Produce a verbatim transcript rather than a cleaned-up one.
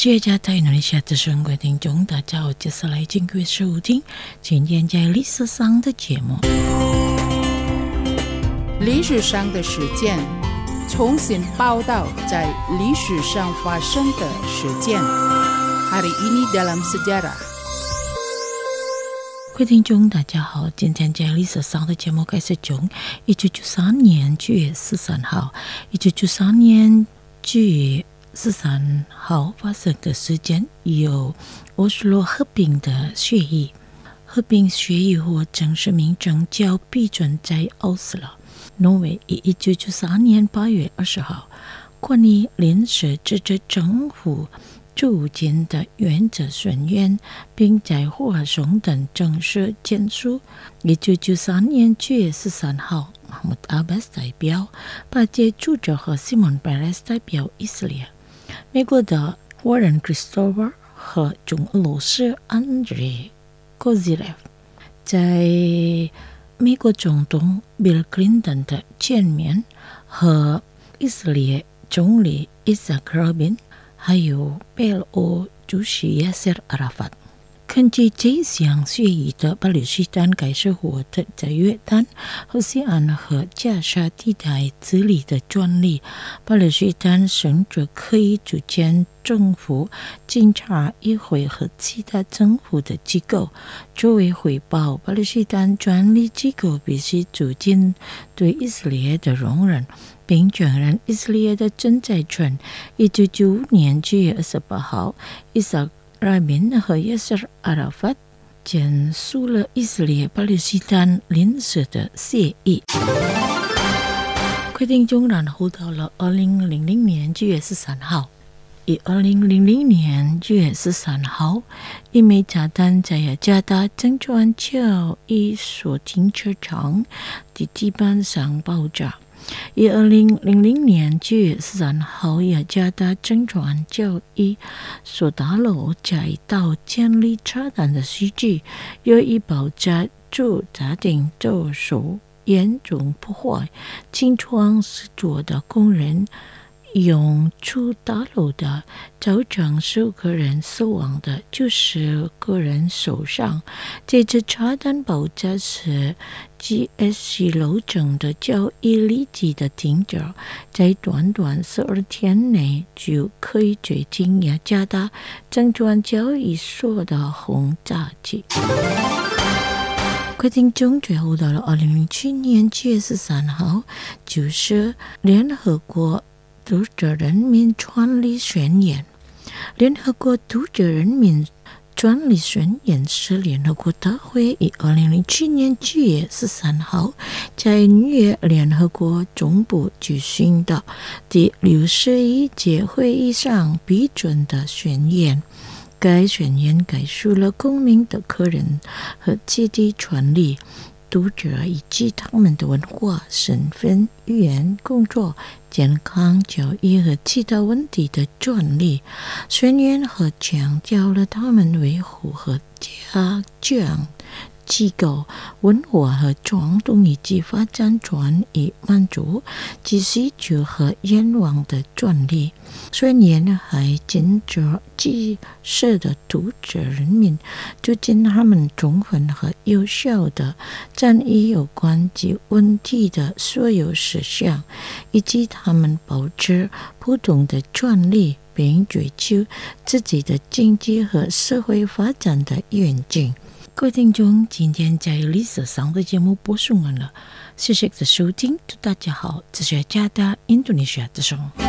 谢加在马来西亚的各位听众，大家好，接下来请各位收听今天在历史上的节目。 历史上的事件，重新报道在历史上发生的事件。Hari ini dalam sejarah。 各位听众，大家好，今天在历史上的节目开始从一九九三年九月十三号，一九九三年九月十三号发生的事件，有欧斯洛和平的协议。和平协议或正式名称叫批准在奥斯陆。挪威于一九九三年八月二十号关于临时自治政府组建的原则宣言，并在华盛顿正式签署。一九九三年九月十三号，马穆阿巴斯代表巴解组织和西蒙贝雷斯代表以色列。美国的 Warren Christopher 和中俄罗斯 Andrei Kozyrev 在美国总统 Bill Clinton 的见面，和以色列总理 Isaac Rabin 还有贝尔欧主席 Yasser Arafat。根据这项协议的巴勒斯坦改革获得在约旦、和西岸和加沙地带治理的专利。巴勒斯坦甚至可以组建政府、警察、议会和其他政府的机构。作为回报，巴勒斯坦专利机构必须组建对以色列的容忍，并承认以色列的存在权。一九九五年九月二十八号，伊萨拉宾和亚瑟·阿拉法签署了以色列巴勒斯坦临时的协议。规定中，然后到了二零零零年九月十三号，以二零零零年九月十三号，一枚炸弹在雅加达真主安交易所停车场的地板上爆炸。以二零零零年九月十三号，雅加达真主安交易所大楼再到建立炸弹的时机，由于爆炸主家庭遭受严重破坏，清创十座的工人用出大楼的，造成十五个人死亡的，九十个人受伤。这次炸弹爆炸时 G S C 楼层的交易立即的停止，在短短十二天内就可以追进雅加达证券交易所的轰炸机。规定中，最后到了二零零七年七月十三号，就是联合国读者人民专利宣言。联合国读者人民专利宣言是联合国大会于二零零七年九月十三号在纽约联合国总部举行的第六十一届会议上批准的宣言。该宣言概述了公民的个人和集体权利、读者以及他们的文化、身份、语言、工作、健康、教育和其他问题的专利。宣言和强调了他们维护和加强机构、文化和传统以及发展权以满足其需求和愿望的专利。宣言还禁止既设的读者人民就尽他们充分和有效的战役有关及问题的所有事项，以及他们保持不同的专利，并追求自己的经济和社会发展的愿景。各位听众，今天在历史上的节目播送完了，谢谢的收听，祝大家好，这是加拿大印度尼西亚的声。